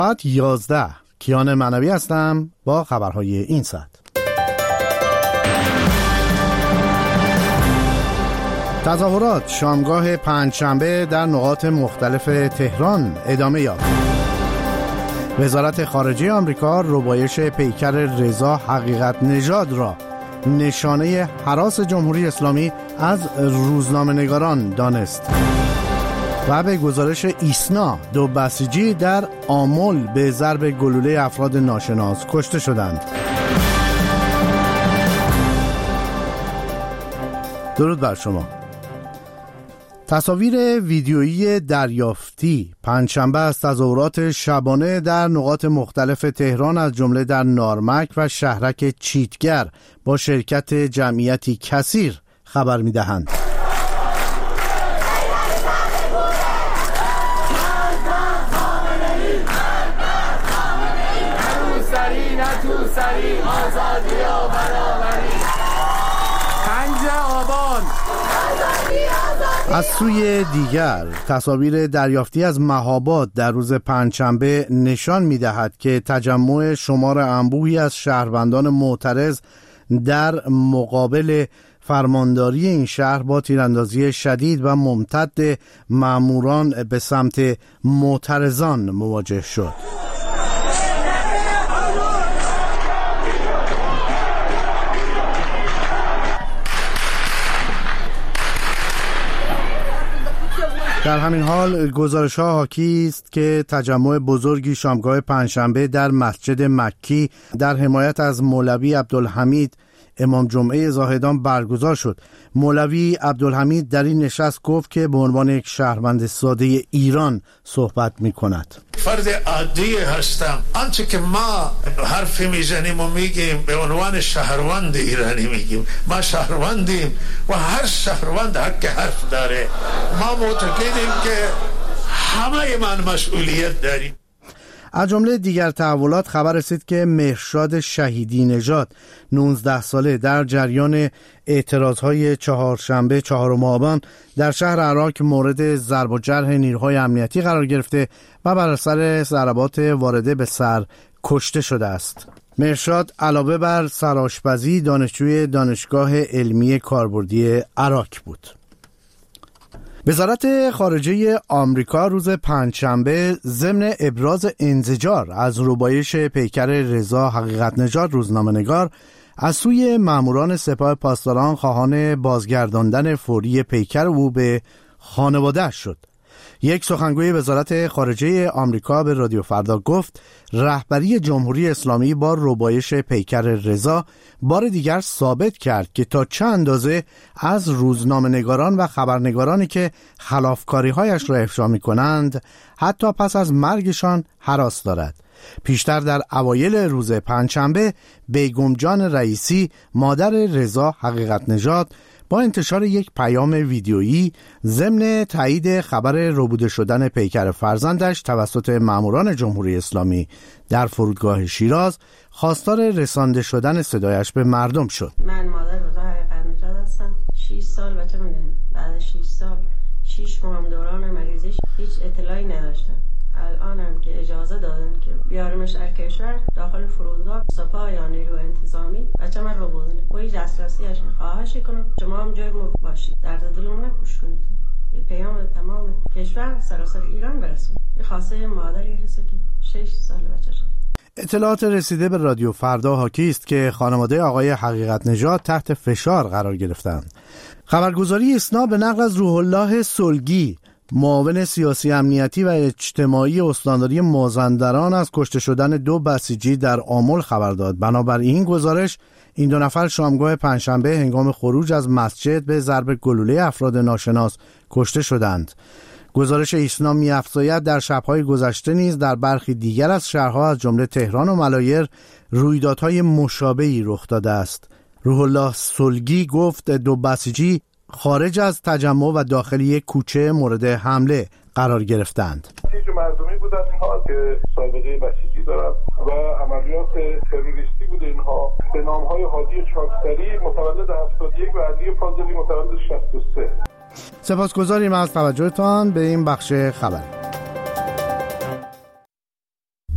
ساعت 11 کیان معنوی هستم با خبرهای این ساعت. تظاهرات شامگاه پنجشنبه در نقاط مختلف تهران ادامه یافت. وزارت خارجه آمریکا ربایش پیکر رضا حقیقت نژاد را نشانه هراس جمهوری اسلامی از روزنامه‌نگاران دانست. و به گزارش ایسنا 2 بسیجی در آمل به ضرب گلوله افراد ناشناس کشته شدند. درود بر شما. تصاویر ویدیویی دریافتی پنجشنبه از تظاهرات شبانه در نقاط مختلف تهران از جمله در نارمک و شهرک چیتگر با شرکت جمعیتی کثیر خبر می‌دهند. از سوی دیگر تصاویر دریافتی از مهاباد در روز پنجشنبه نشان می‌دهد که تجمع شمار انبوهی از شهروندان معترض در مقابل فرمانداری این شهر با تیراندازی شدید و ممتد ماموران به سمت معترضان مواجه شد. در همین حال گزارش‌ها حاکی است که تجمع بزرگی شامگاه پنجشنبه در مسجد مکی در حمایت از مولوی عبدالحمید امام جمعه زاهدان برگزار شد. مولوی عبدالحمید در این نشست گفت که به عنوان یک شهروند ساده ایران صحبت می‌کند. فرد عادی هستم. آنچه که ما حرفی میزنیم و میگیم به عنوان شهروند ایرانی میگیم. ما شهروندیم و هر شهروند حق حرف داره. ما معتقدیم که همه من مسئولیت داریم. از جمله دیگر تحولات خبر رسید که مهرشاد شهیدی نژاد 19 ساله در جریان اعتراضهای چهارشنبه 4 آبان در شهر عراق مورد ضرب و جرح نیروهای امنیتی قرار گرفته و بر اثر ضربات وارده به سر کشته شده است. مهرشاد علاوه بر سرآشپزی دانشجوی دانشگاه علمی کاربردی عراق بود. وزارت خارجه آمریکا روز پنجشنبه ضمن ابراز انزجار از ربایش پیکر رضا حقیقت نژاد روزنامه‌نگار از سوی ماموران سپاه پاسداران خواهان بازگرداندن فوری پیکر او به خانواده شد. یک سخنگوی وزارت خارجه آمریکا به رادیو فردا گفت رهبری جمهوری اسلامی با ربایش پیکر رضا بار دیگر ثابت کرد که تا چه اندازه از روزنامه‌نگاران و خبرنگارانی که خلافکاری‌هایش را افشا می‌کنند حتی پس از مرگشان هراس دارد. پیشتر در اوایل روز پنجشنبه بیگم جان رئیسی مادر رضا حقیقت نژاد با انتشار یک پیام ویدیویی ضمن تایید خبر ربوده شدن پیکر فرزندش توسط ماموران جمهوری اسلامی در فرودگاه شیراز خواستار رسانده شدن صدایش به مردم شد. من مادر رضا حقیقت نژاد هستم. 6 سال بچه می‌دونم. بعد 6 سال 6 ماه دوران مریضیش هیچ اطلاعی نداشتم. الانم که اجازه دادن که بیارمش از کشور داخل فرودگاه سپاه یا نیرو انتظامی بچه من رو بودنه و هیچ دسترسیش خواهش کنم شما هم جای ما باشید، درد دلمون نکش کنید، یه پیام تمام کشور سراسر ایران برسید. یه خواسته مادری هست که 6 سال بچه شد. اطلاعات رسیده به رادیو فردا حاکی است که خانواده آقای حقیقت نژاد تحت فشار قرار گرفتند. خبرگزاری ایسنا به نقل از روح الله سلگی معاون سیاسی امنیتی و اجتماعی استانداری مازندران از کشته شدن 2 بسیجی در آمل خبر داد. بنابراین گزارش این 2 نفر شامگاه پنجشنبه هنگام خروج از مسجد به ضرب گلوله افراد ناشناس کشته شدند. گزارش ایسنا می‌افزاید در شب‌های گذشته نیز در برخی دیگر از شهرها از جمله تهران و ملایر رویدادهای مشابهی رخ داده است. روح الله سلگی گفت 2 بسیجی خارج از تجمع و داخل یک کوچه مورد حمله قرار گرفتند. مردمی بودن اینها که سابقه بسیجی دارن و عملیات تروریستی بوده اینها به نام‌های هادی چاکسری متولد 71 و علی فاضلی متولد 63. سپاسگزاریم از توجهتان به این بخش خبر.